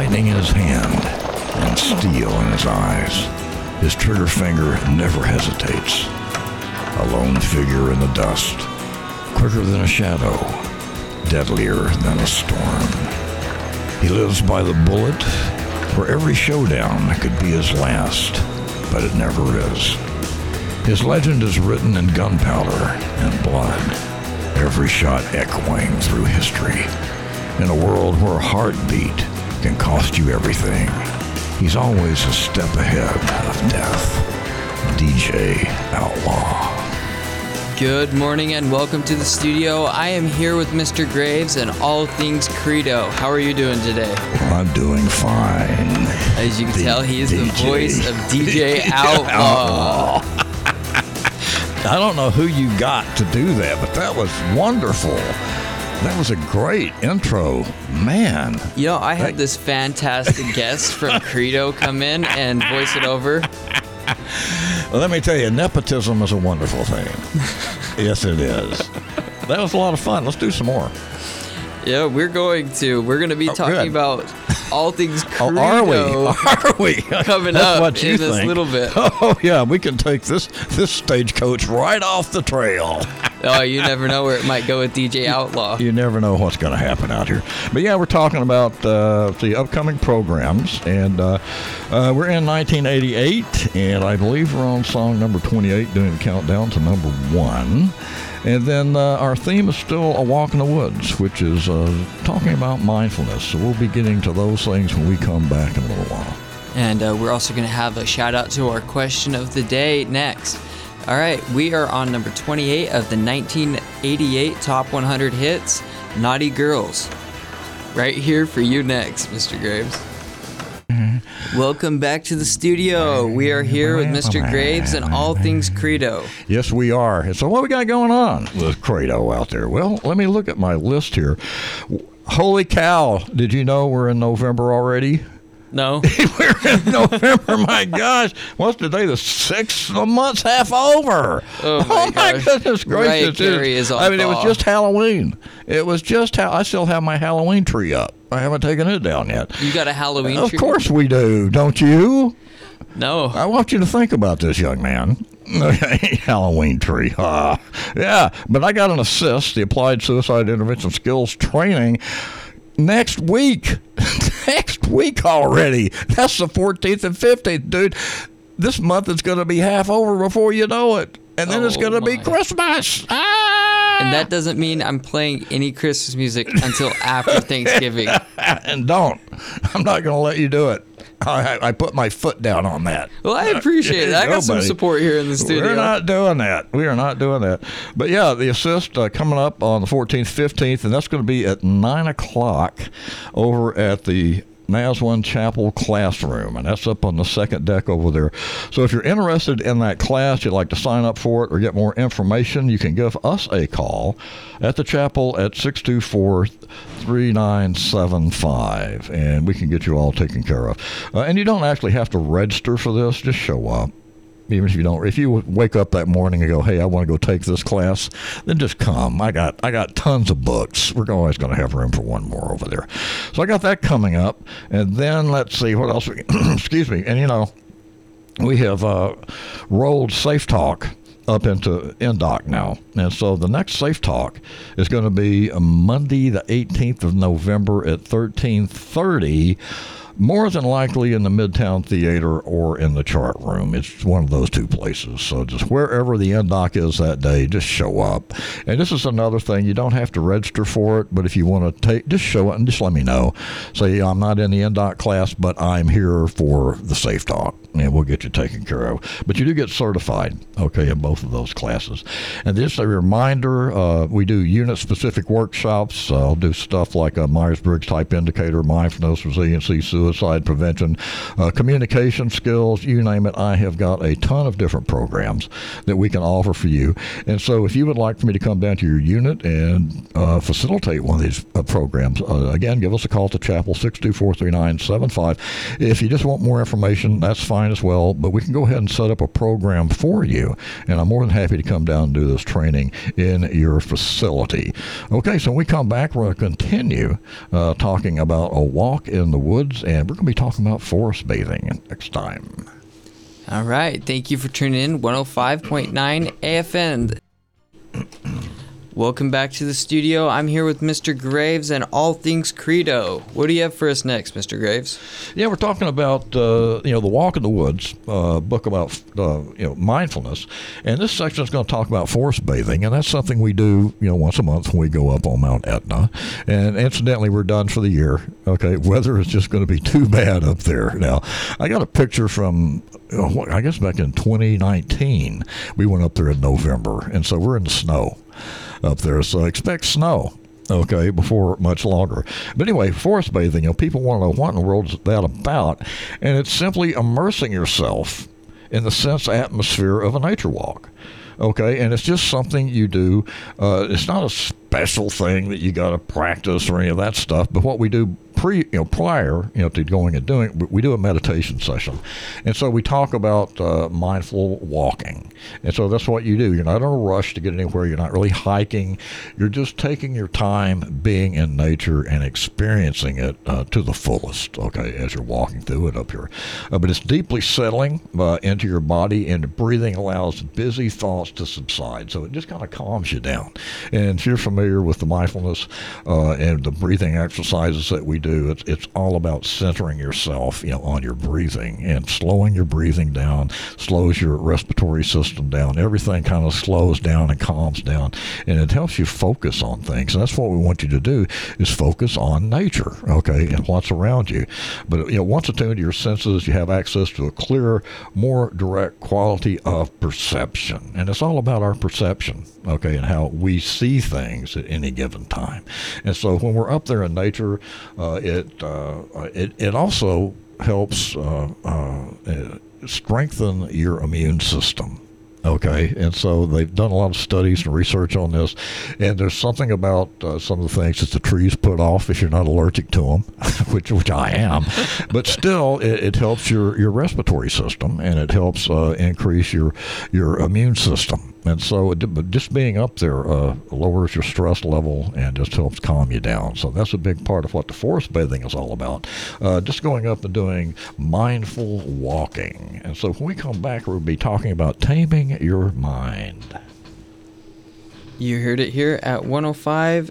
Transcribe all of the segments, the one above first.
lightning in his hand and steel in his eyes. His trigger finger never hesitates. A lone figure in the dust, quicker than a shadow, deadlier than a storm. He lives by the bullet, where every showdown could be his last, but it never is. His legend is written in gunpowder and blood, every shot echoing through history. In a world where a heartbeat can cost you everything, he's always a step ahead of death. DJ Outlaw. Good morning and welcome to the studio. I am here with Mr. Graves and all things Credo. How are you doing today? Well, I'm doing fine. As you can tell, he is the voice of DJ Outlaw. I don't know who you got to do that, but that was wonderful. That was a great intro, man. You know, I had this fantastic guest from Credo come in and voice it over. Well, let me tell you, nepotism is a wonderful thing. Yes, it is. That was a lot of fun. Let's do some more. Yeah, we're going to be talking about all things Credo. Are we? Coming That's up what you in think. this little bit. Oh, yeah, we can take this stagecoach right off the trail. Oh, you never know where it might go with DJ Outlaw. You never know what's going to happen out here. But yeah, we're talking about the upcoming programs, and we're in 1988, and I believe we're on song number 28, doing the countdown to number 1. And then our theme is still A Walk in the Woods, which is talking about mindfulness. So we'll be getting to those things when we come back in a little while. And we're also going to have a shout out to our question of the day next. All right, we are on number 28 of the 1988 Top 100 Hits, Naughty Girls. Right here for you next, Mr. Graves. Welcome back to the studio. We are here with Mr. Graves and all things Credo. Yes, we are. So what we got going on with Credo out there? Well, let me look at my list here. Holy cow, did you know we're in November already? No. We're in November, my gosh. What's today, the 6th? The month's half over. Oh my goodness gracious. It was just Halloween. It was just I still have my Halloween tree up. I haven't taken it down yet. You got a Halloween tree? Of course we do, don't you? No. I want you to think about this, young man. Okay, Halloween tree. Yeah, but I got an assist, the Applied Suicide Intervention Skills Training, next week. Next week already. That's the 14th and 15th, dude. This month is going to be half over before you know it. And then it's going to be Christmas. And that doesn't mean I'm playing any Christmas music until after Thanksgiving. And don't. I'm not going to let you do it. I put my foot down on that. Well, I appreciate it. I got some support here in the studio. We're not doing that. We are not doing that. But yeah, the assist coming up on the 14th, 15th, and that's going to be at 9 o'clock over at the Nazwan Chapel classroom, and that's up on the second deck over there. So if you're interested in that class, you'd like to sign up for it or get more information, you can give us a call at the chapel at 624-3975, and we can get you all taken care of. And you don't actually have to register for this. Just show up. Even if you don't, if you wake up that morning and go, hey, I want to go take this class, then just come. I got tons of books. We're always going to have room for one more over there. So I got that coming up. And then let's see what else. Excuse me. And, you know, we have rolled Safe Talk up into NDOC now. And so the next Safe Talk is going to be Monday, the 18th of November at 13:30. More than likely in the Midtown Theater or in the chart room. It's one of those two places. So just wherever the NDOC is that day, just show up. And this is another thing. You don't have to register for it, but if you want to just show up and just let me know. Say, I'm not in the NDOC class, but I'm here for the Safe Talk, and we'll get you taken care of. But you do get certified, okay, in both of those classes. And just a reminder, we do unit-specific workshops. I'll do stuff like a Myers-Briggs type indicator, mindfulness, resiliency, suicide prevention, communication skills, you name it. I have got a ton of different programs that we can offer for you. And so if you would like for me to come down to your unit and facilitate one of these programs, again, give us a call at the chapel, 624-3975. If you just want more information, that's fine as well, but we can go ahead and set up a program for you, and I'm more than happy to come down and do this training in your facility. Okay, so when we come back, we're going to continue talking about A Walk in the Woods, and we're going to be talking about forest bathing next time. All right. Thank you for tuning in. 105.9 AFN. Welcome back to the studio. I'm here with Mr. Graves and All Things Credo. What do you have for us next, Mr. Graves? Yeah, we're talking about The Walk in the Woods, book about mindfulness, and this section is going to talk about forest bathing, and that's something we do once a month when we go up on Mount Etna. And incidentally, we're done for the year. Okay, weather is just going to be too bad up there. Now, I got a picture from I guess back in 2019. We went up there in November, and so we're in the snow up there, so expect snow, okay, before much longer. But anyway, forest bathing, people want to know what in the world is that about, and it's simply immersing yourself in the sense atmosphere of a nature walk, okay, and it's just something you do. It's not a special thing that you got to practice or any of that stuff, but what we do prior to going and doing, we do a meditation session, and so we talk about mindful walking, and so that's what you do. You're not in a rush to get anywhere. You're not really hiking. You're just taking your time being in nature and experiencing it to the fullest, okay, as you're walking through it up here. But it's deeply settling into your body, and breathing allows busy thoughts to subside, so it just kind of calms you down. And if you're familiar with the mindfulness and the breathing exercises that we do, it's all about centering yourself, on your breathing, and slowing your breathing down slows your respiratory system down. Everything kind of slows down and calms down, and it helps you focus on things. And that's what we want you to do, is focus on nature, okay, and what's around you. But once attuned to your senses, you have access to a clearer, more direct quality of perception, and it's all about our perception, okay, and how we see things at any given time. And so when we're up there in nature, it also helps strengthen your immune system. Okay, and so they've done a lot of studies and research on this, and there's something about some of the things that the trees put off if you're not allergic to them, which I am, but still it helps your respiratory system, and it helps increase your immune system. And so just being up there lowers your stress level and just helps calm you down. So that's a big part of what the forest bathing is all about, just going up and doing mindful walking. And so when we come back, we'll be talking about taming your mind. You heard it here at 105.9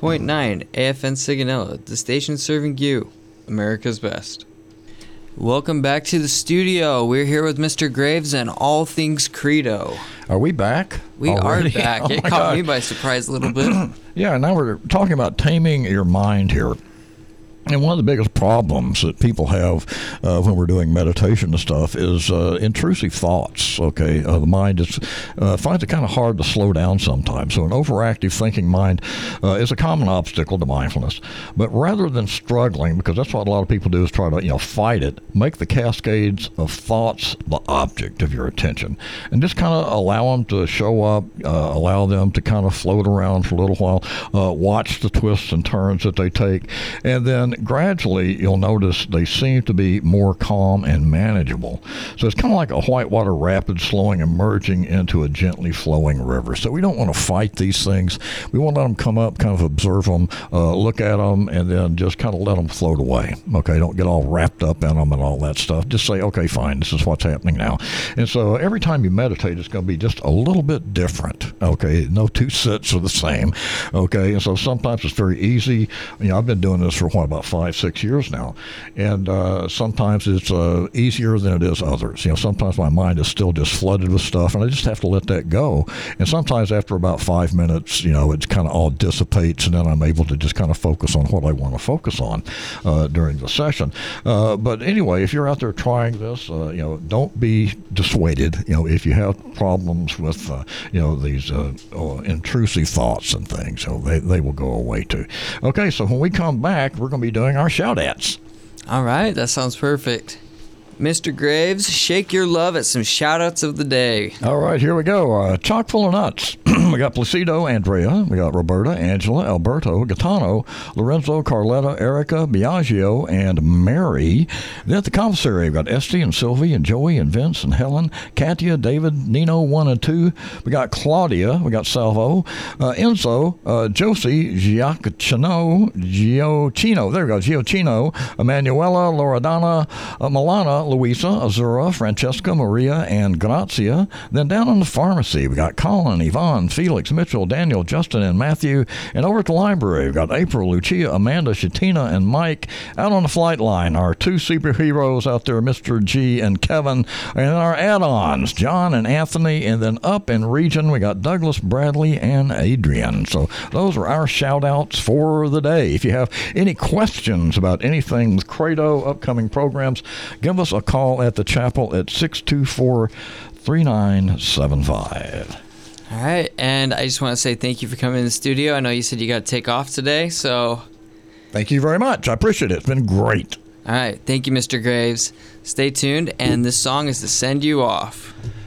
AFN Sigonella, the station serving you, America's best. Welcome back to the studio. We're here with Mr. Graves and All Things Credo. Are we back? We already? are back. Oh, it caught me by surprise a little bit. Yeah, now we're talking about taming your mind here. And one of the biggest problems that people have when we're doing meditation and stuff is intrusive thoughts, okay? The mind just finds it kind of hard to slow down sometimes. So an overactive thinking mind is a common obstacle to mindfulness. But rather than struggling, because that's what a lot of people do, is try to fight it, make the cascades of thoughts the object of your attention. And just kind of allow them to show up, allow them to kind of float around for a little while, watch the twists and turns that they take, and then gradually you'll notice they seem to be more calm and manageable. So it's kind of like a whitewater rapid slowing and merging into a gently flowing river. So we don't want to fight these things. We want to let them come up, kind of observe them, look at them, and then just kind of let them float away. Okay, don't get all wrapped up in them and all that stuff. Just say, okay, fine, this is what's happening now. And so every time you meditate, it's going to be just a little bit different. Okay, no two sits are the same. Okay, and so sometimes it's very easy. I've been doing this for about 5-6 years now, and sometimes it's easier than it is others. Sometimes my mind is still just flooded with stuff, and I just have to let that go. And sometimes after about 5 minutes, it kind of all dissipates, and then I'm able to just kind of focus on what I want to focus on during the session. But anyway, if you're out there trying this, don't be dissuaded. If you have problems with these intrusive thoughts and things, they will go away too. Okay, so when we come back, we're going to be doing our shout-outs. All right, that sounds perfect. Mr. Graves, shake your love at some shout-outs of the day. All right, here we go. Chock full of nuts. We got Placido, Andrea. We got Roberta, Angela, Alberto, Gaetano, Lorenzo, Carletta, Erica, Biagio, and Mary. Then at the commissary, we've got Esty and Sylvie and Joey and Vince and Helen, Katia, David, Nino 1 and 2. We got Claudia. We got Salvo, Enzo, Josie, Giochino, there we go, Giochino, Emanuela, Loredana, Milana, Luisa, Azura, Francesca, Maria, and Grazia. Then down in the pharmacy, we got Colin, Yvonne, Felix, Mitchell, Daniel, Justin, and Matthew. And over at the library, we've got April, Lucia, Amanda, Shatina, and Mike. Out on the flight line, our two superheroes out there, Mr. G and Kevin. And our add-ons, John and Anthony. And then up in region, we got Douglas, Bradley, and Adrian. So those are our shout-outs for the day. If you have any questions about anything with Credo, upcoming programs, give us a call at the chapel at 624-3975. All right, and I just want to say thank you for coming in the studio. I know you said you got to take off today, so... Thank you very much. I appreciate it. It's been great. All right, thank you, Mr. Graves. Stay tuned, and this song is to send you off.